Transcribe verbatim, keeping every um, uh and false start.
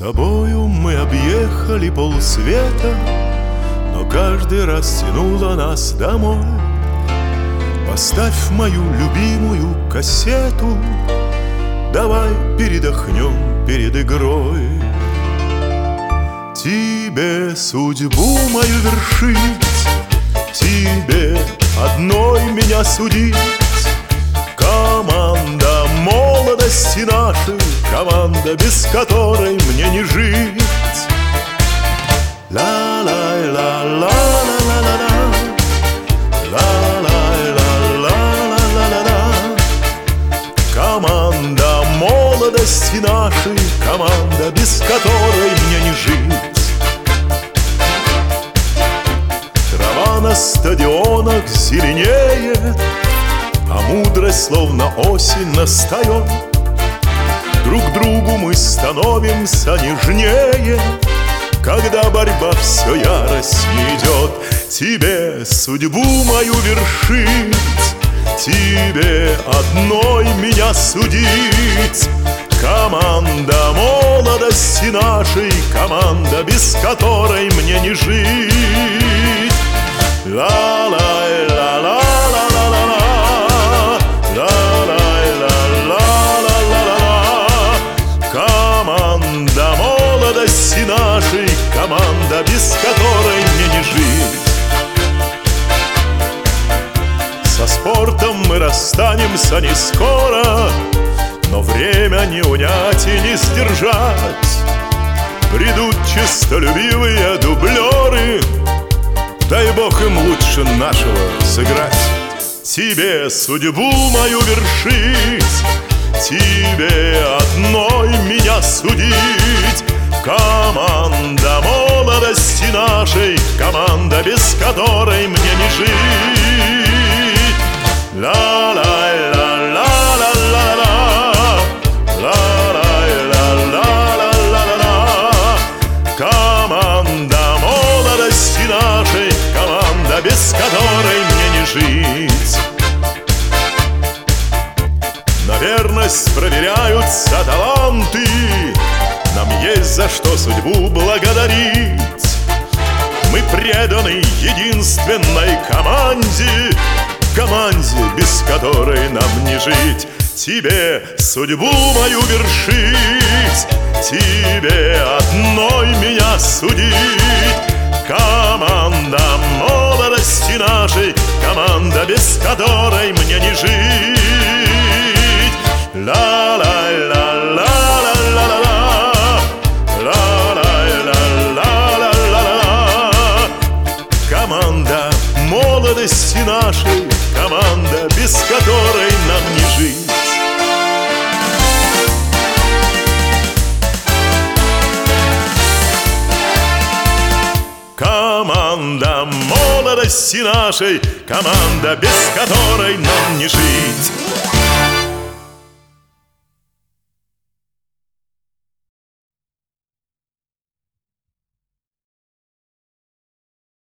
тобою мы объехали полсвета, но каждый раз тянуло нас домой. Поставь мою любимую кассету, давай передохнем перед игрой. Тебе судьбу мою вершить, тебе одной меня судить. Команда молодости нашей, команда, без которой мне не жить. Ла-лай-ла-ла-ла-ла-ла-ла, ла-лай-ла-ла-ла-ла-ла-ла. Команда молодости нашей, команда, без которой мне не жить. Трава на стадионах зеленеет, а мудрость словно осень настает. Друг другу мы становимся нежнее, когда борьба все яростнее идет. Тебе судьбу мою вершить, тебе одной меня судить. Команда молодости нашей, команда, без которой мне не жить. Ла-лай-ла-ла-ла-ла-ла, ла-лай-ла-ла-ла-ла-ла. Команда молодости нашей, команда, без которой мне не жить. Со спортом мы расстанемся не скоро, но время не унять и не сдержать. Придут честолюбивые дублеры, дай Бог им лучше нашего сыграть. Тебе судьбу мою вершить, тебе одной меня судить. Команда молодости нашей, команда, без которой мне не жить. Ла-лай-ла-ла-ла-ла-ла, ла-лай-ла-ла-ла-ла-ла. Команда молодости нашей, команда, без которой мне не жить. На верность проверяются таланты, нам есть за что судьбу благодарить. Мы преданы единственной команде, команде, без которой нам не жить. Тебе судьбу мою вершить, тебе одной меня судить. Команда молодости нашей, команда, без которой мне не жить. Ла-лай-ла-ла-ла-ла-ла, ла-лай-ла-ла-ла-ла-ла. Команда молодости нашей, команда, без которой нам не жить. Команда молодости нашей, команда, без которой нам не жить.